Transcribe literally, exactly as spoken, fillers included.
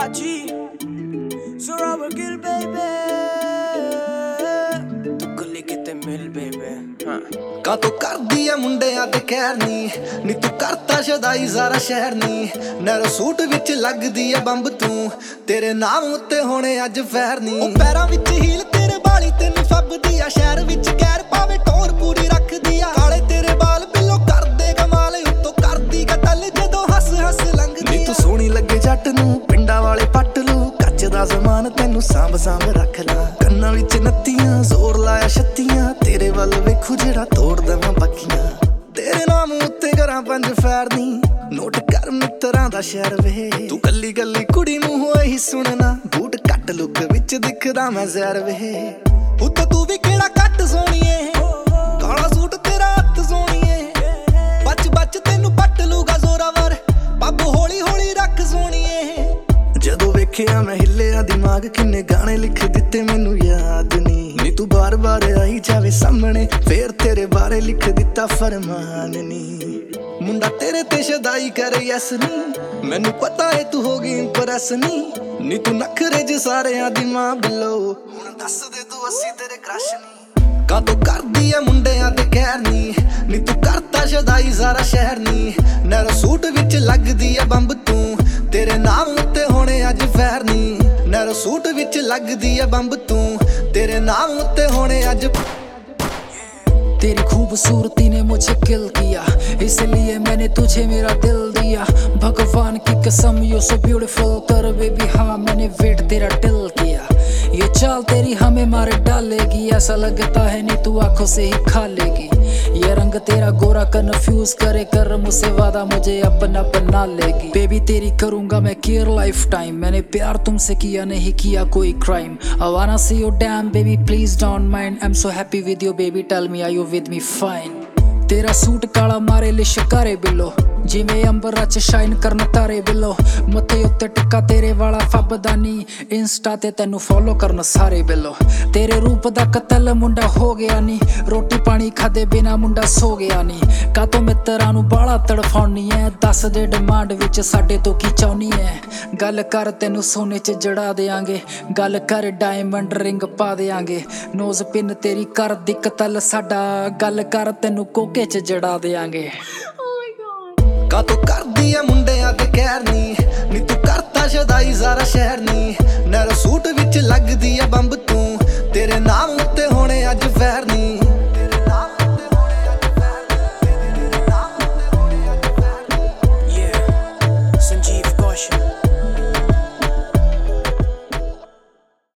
Hachi, so Robert Gill, baby. Gully kitte mill, baby. ਕਾਤੋਂ ਕਰਦੀ ਐ ਮੁੰਡਿਆਂ ਤੇ ਖੈਰ ਨੀ ਨੀ ਤੂੰ ਕਰਤਾ ਸ਼ਦਾਈ ਸਾਰਾ ਸ਼ਹਿਰ ਨੀ ਨੈਰੋ ਸੂਟ ਵਿੱਚ ਲੱਗਦੀ ਐ ਬੰਬ ਤੂੰ ਤੇਰੇ ਨਾਮ ਉੱਤੇ ਹੋਣੇ ਅੱਜ ਫੈਰ ਨੀ ਉਹ ਪੈਰਾਂ ਵਿੱਚ ਹੀਲ ਤੇਰੇ ਬਾਲੀ ਤੈਨੂੰ ਫੱਬਦੀ ਆ ਸ਼ਹਿਰ ਵਿੱਚ ਗੈਰ ਪਾਵੇ ਟੋਰ ਪੂਰੀ ਰੱਖਦੀ ਆ ਕਾਲੇ ਤੇਰੇ ਬਾਲ ਬਿੱਲੋ ਕਰਦੇ ਕਮਾਲ ਉੱਤੋਂ ਕਰਦੀ ਕਤਲ ਜਦੋਂ ਹੱਸ ਹੱਸ ਲੰਘਦੀ ਨੀ ਤੂੰ ਸੋਹਣੀ ਲੱਗੇ ਜੱਟ ਨੂੰ ਪਿੰਡਾਂ ਵਾਲੇ ਪੱਟ ਲੂ ਕੱਚ ਦਾ ਜ਼ਮਾਨ ਤੈਨੂੰ ਸਾਂਭ ਸਾਂਭ ਰੱਖ ਲਾ ਕੰਨਾਂ ਵਿੱਚ ਨੱਤੀਆਂ ਜ਼ੋਰ ਲਾਇਆ ਛੱਤੀਆਂ ਤੇਰੇ ਵੱਲ ਵੇਖੂ ਜਿਹੜਾ ਤੋੜ ਦਵਾਂ ਬੱਕੀਆਂ ਤੇਰੇ ਨਾਮ ਉੱਤੇ ਕਰਾਂ ਪੰਜ ਫੈਰ ਨੀ ਨੋਟ ਕਰ ਮਿੱਤਰਾਂ ਦਾ ਸ਼ਹਿਰ ਵੇ ਤੂੰ ਕੱਲੀ ਕੱਲੀ ਕੁੜੀ ਮੂੰਹੋਂ ਇਹੀ ਸੁਣਨਾ ਬੂਟ ਕੱਟ ਲੁੱਕ ਵਿੱਚ ਦਿਖਦਾ ਮੈਂ ਜ਼ਹਿਰ ਵੇ ਉੱਤ ਤੂੰ ਵੀ ਕਿਹੜਾ ਕੱਟ ਸੋਹਣੀਏ ਕਾਲਾ ਸੂਟ ਤੇਰਾ ਹੱਥ ਸੋਹਣੀਏ ਬੱਚ ਬੱਚ ਤੈਨੂੰ ਪੱਟ ਲੂਗਾ ਜ਼ੋਰਾਵਰ ਪੱਬ ਹੌਲੀ ਹੌਲੀ ਰੱਖ ਸੋਹਣੀਏ ਜਦੋਂ ਵੇਖਿਆ ਮੈਂ ਹਿੱਲਿਆ ਦਿਮਾਗ ਕਿੰਨੇ ਗਾਣੇ ਲਿਖ ਦਿੱਤੇ ਮੈਨੂੰ ਯਾਦ ਨੀ ਨੀ ਤੂੰ ਬਾਰ ਬਾਰ ਆਈ ਜਾਵੇ ਸਾਹਮਣੇ ਫੇਰ ਤੇਰੇ ਬਾਰੇ ਲਿਖ ਦਿੱਤਾ ਫਰਮਾਨ ਨੀ ਮੁੰਡਾ ਤੇਰੇ ਤੇ ਸ਼ਦਾਈ ਕਰੇ ਯਸ ਨੀ ਮੈਨੂੰ ਪਤਾ ਏ ਤੂੰ ਹੋ ਗਈ ਇੰਪ੍ਰੈਸ ਨੀ ਨੀ ਤੂੰ ਨਖਰੇ ਜ ਸਾਰਿਆਂ ਦੀ ਮਾਂ ਬਿੱਲੋ ਹੁਣ ਦੱਸ ਦੇ ਤੂੰ ਅਸੀਂ ਤੇਰੇ ਕ੍ਰਸ਼ ਨੀ ਕਾਤੋਂ ਕਰਦੀ ਐ ਮੁੰਡਿਆਂ ਤੇ ਖੈਰ ਨੀ ਨੀ ਤੂੰ ਕਰਤਾ ਸ਼ਦਾਈ ਸਾਰਾ ਸ਼ਹਿਰ ਨੀ ਨੈਰੋ ਸੂਟ ਵਿੱਚ ਲੱਗਦੀ ਐ ਬੰਬ ਤੂੰ ਤੇਰੇ ਨਾਮ ਉੱਤੇ ਹੋਣੇ ਅੱਜ ਫੈਰ ਨੀ ਨੈਰੋ ਸੂਟ ਵਿੱਚ ਲੱਗਦੀ ਐ ਬੰਬ ਤੂੰ तेरे नाम उत्ते होने आज तेरी खूबसूरती ने मुझे किल किया इसलिए मैंने तुझे मेरा दिल दिया भगवान की कसम यू सो ब्यूटीफुल कर बेबी हाँ मैंने वेट तेरा दिल किया ये चाल तेरी हमें मारे डालेगी ऐसा लगता है नहीं तू आंखों से ही खा लेगी ये रंग तेरा गोरा कन्फ्यूज करे कर मुझसे वादा मुझे अपना बना लेगी बेबी तेरी करूंगा मैं केयर लाइफ टाइम मैंने प्यार तुमसे किया नहीं किया कोई crime I wanna see you damn baby please don't mind I'm so happy with you baby tell me are you with me fine तेरा सूट काला मारे लिशकारे बिलो जिवें अंबरा च शाइन करन तारे बिलो मथे उत्ते टिक्का तेरे वाला फबदा नी इंस्टा ते तैनू फॉलो करन सारे बिलो तेरे रूप दा कतल मुंडा हो गया नी रोटी पानी खादे बिना मुंडा सो गया नी कातों मित्तरां नू बाला तड़फाउणी ऐ दस दे डिमांड विच साडे तो की चाहुनी ऐ गल कर तैनू सोने च जड़ा देंगे गल कर डायमंड रिंग पा देंगे नोज पिन तेरी कर दी कतल साडा गल कर तैनू कोके च जड़ा देंगे ਕਾਤੋਂ ਕਰਦੀ ਐ ਮੁੰਡਿਆਂ ਤੇ ਖੈਰ ਨੀ ਨੀ ਤੂੰ ਕਰਤਾ ਸ਼ਦਾਈ ਸਾਰਾ ਸ਼ਹਿਰ ਨੀ ਨੈਰੋ ਸੂਟ ਵਿੱਚ ਲੱਗਦੀ ਐ ਬੰਬ ਤੂੰ ਤੇਰੇ ਨਾਮ ਉੱਤੇ ਹੋਣੇ ਅੱਜ ਫੈਰ ਨੀ